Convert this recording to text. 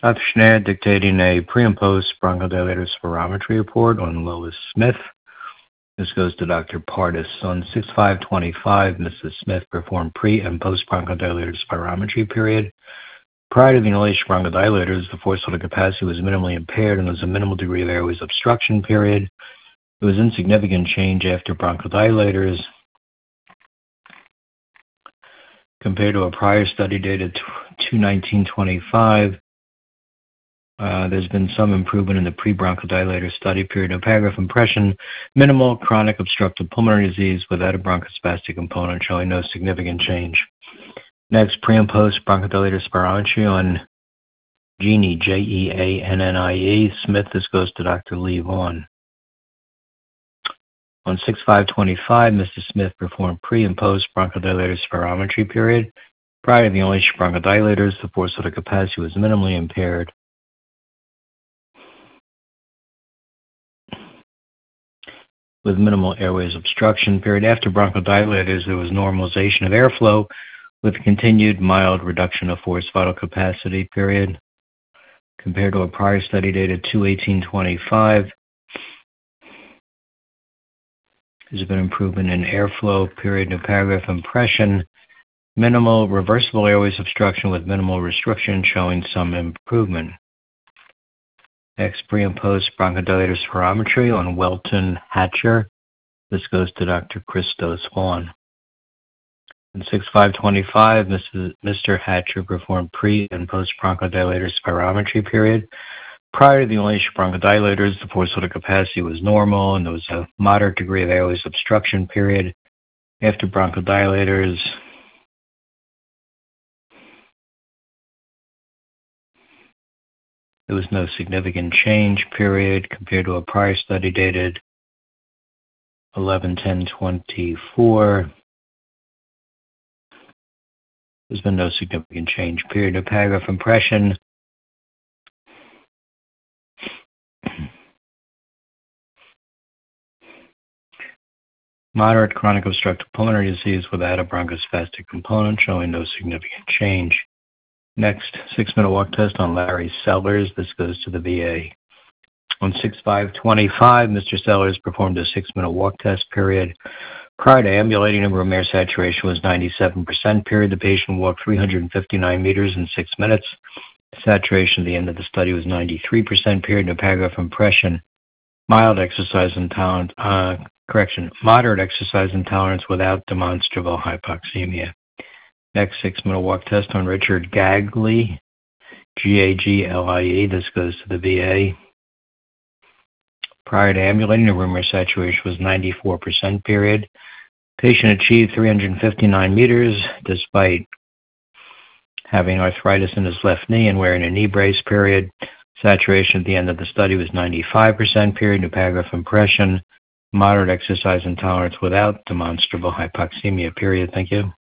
Dr. Schneider dictating a pre- and post-bronchodilator spirometry report on Lois Smith. This goes to Dr. Pardis. On 6/5/25, Mrs. Smith performed pre- and post-bronchodilator spirometry period. Prior to the inhalation bronchodilators, the forced vital capacity was minimally impaired and there was a minimal degree of airways obstruction period. It was insignificant change after bronchodilators. Compared to a prior study dated 2/19/25, there's been some improvement in the pre-bronchodilator study period. No paragraph impression, minimal chronic obstructive pulmonary disease without a bronchospastic component, showing no significant change. Next, pre- and post-bronchodilator spirometry on Jeannie, Jeannie Smith. This goes to Dr. Lee Vaughn. On 6/5/25, Mrs. Smith performed pre- and post-bronchodilator spirometry period. Prior to the inhalation bronchodilators, the forced vital capacity was minimally impaired. With minimal airways obstruction period. After bronchodilators, there was normalization of airflow with continued mild reduction of forced vital capacity period. Compared to a prior study dated 2/18/25, there's been improvement in airflow period. No paragraph impression, minimal reversible airways obstruction with minimal restriction, showing some improvement. Next, pre- and post-bronchodilator spirometry on Welton Hatcher. This goes to Dr. Christos Vaughn. In 6/5/25, Mr. Hatcher performed pre- and post-bronchodilator spirometry period. Prior to the inhalation bronchodilators, the forced vital capacity was normal and there was a moderate degree of airways obstruction period. After bronchodilators, there was no significant change period compared to a prior study dated 11/10/24. There's been no significant change period. No paragraph impression. Moderate chronic obstructive pulmonary disease without a bronchospastic component, showing no significant change. Next, 6-minute walk test on Larry Sellers. This goes to the VA. On 6/5/25, Mr. Sellers performed a 6-minute walk test period. Prior to ambulating, room air saturation was 97% period. The patient walked 359 meters in 6 minutes. Saturation at the end of the study was 93% period. No paragraph impression. Moderate exercise intolerance without demonstrable hypoxemia. Next, 6-minute walk test on Richard Gagley, Gagle. This goes to the VA. Prior to ambulating, the room air saturation was 94% period. Patient achieved 359 meters despite having arthritis in his left knee and wearing a knee brace period. Saturation at the end of the study was 95% period. No paragraph impression. Moderate exercise intolerance without demonstrable hypoxemia period. Thank you.